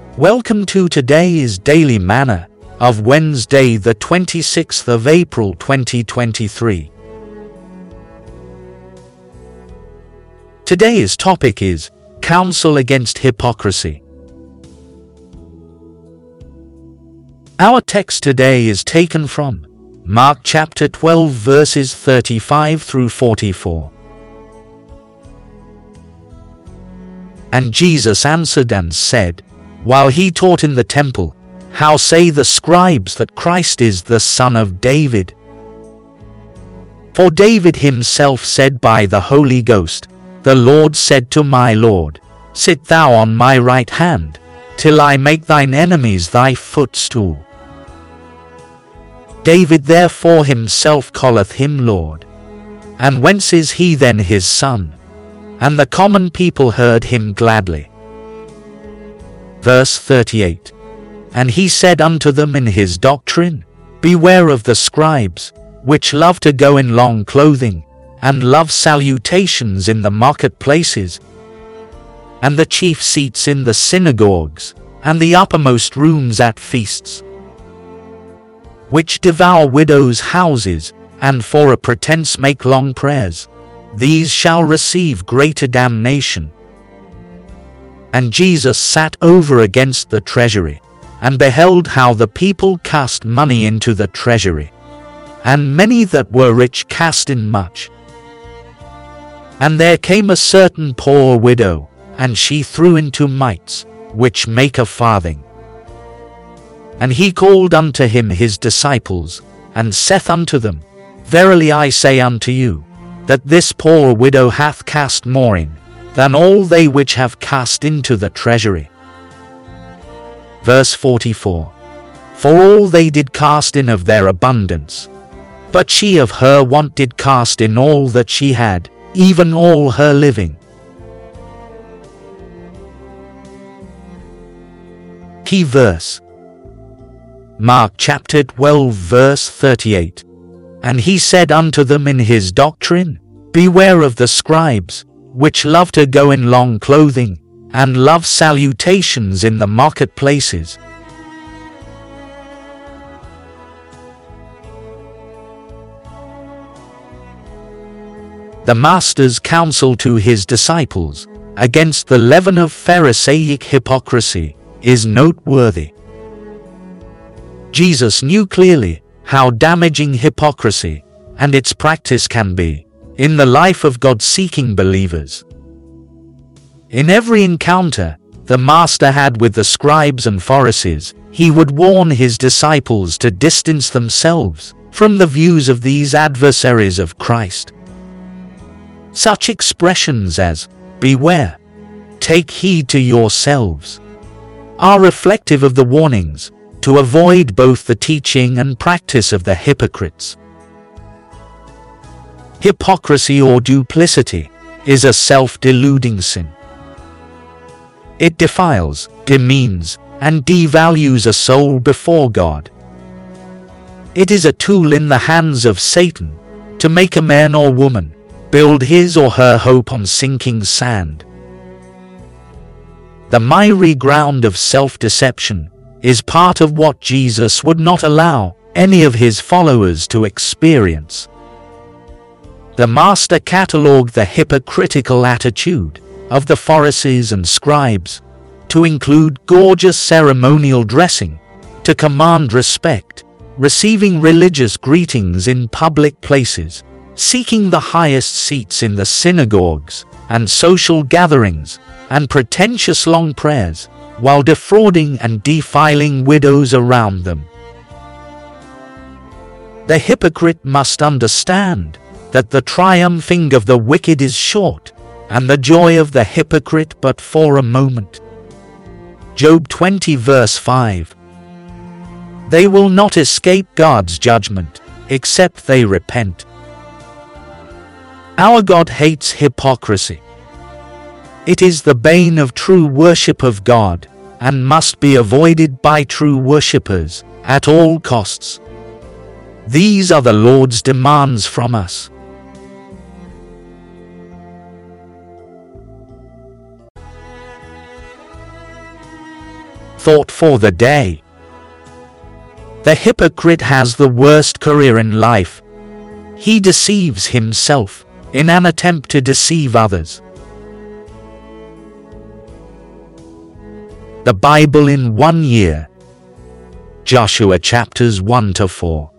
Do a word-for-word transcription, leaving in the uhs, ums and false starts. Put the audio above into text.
Welcome to today's Daily Manna of Wednesday, the twenty-sixth of April twenty twenty-three. Today's topic is Counsel Against Hypocrisy. Our text today is taken from Mark chapter twelve verses thirty-five through forty-four. And Jesus answered and said, while he taught in the temple, How say the scribes that Christ is the son of David? For David himself said by the Holy Ghost, The Lord said to my Lord, Sit thou on my right hand, till I make thine enemies thy footstool. David therefore himself calleth him Lord. And whence is he then his son? And the common people heard him gladly. Verse thirty-eight. And he said unto them in his doctrine, Beware of the scribes, which love to go in long clothing, and love salutations in the marketplaces, and the chief seats in the synagogues, and the uppermost rooms at feasts, which devour widows' houses, and for a pretence make long prayers. These shall receive greater damnation. And Jesus sat over against the treasury, and beheld how the people cast money into the treasury. And many that were rich cast in much. And there came a certain poor widow, and she threw into mites, which make a farthing. And he called unto him his disciples, and saith unto them, Verily I say unto you, that this poor widow hath cast more in, than all they which have cast into the treasury. Verse forty-four. For all they did cast in of their abundance, but she of her want did cast in all that she had, even all her living. Key verse. Mark chapter twelve verse thirty-eight. And he said unto them in his doctrine, Beware of the scribes, which love to go in long clothing, and love salutations in the marketplaces. The Master's counsel to his disciples against the leaven of Pharisaic hypocrisy is noteworthy. Jesus knew clearly how damaging hypocrisy and its practice can be in the life of God-seeking believers. In every encounter the Master had with the scribes and Pharisees, he would warn his disciples to distance themselves from the views of these adversaries of Christ. Such expressions as, Beware, take heed to yourselves, are reflective of the warnings to avoid both the teaching and practice of the hypocrites. Hypocrisy or duplicity is a self-deluding sin. It defiles, demeans, and devalues a soul before God. It is a tool in the hands of Satan to make a man or woman build his or her hope on sinking sand. The miry ground of self-deception is part of what Jesus would not allow any of his followers to experience. The Master catalogued the hypocritical attitude of the Pharisees and scribes to include gorgeous ceremonial dressing, to command respect, receiving religious greetings in public places, seeking the highest seats in the synagogues and social gatherings, and pretentious long prayers, while defrauding and defiling widows around them. The hypocrite must understand that the triumphing of the wicked is short, and the joy of the hypocrite but for a moment. Job twenty verse five. They will not escape God's judgment, except they repent. Our God hates hypocrisy. It is the bane of true worship of God, and must be avoided by true worshippers at all costs. These are the Lord's demands from us. Thought for the day. The hypocrite has the worst career in life. He deceives himself in an attempt to deceive others. The Bible in one year. Joshua chapters one to four.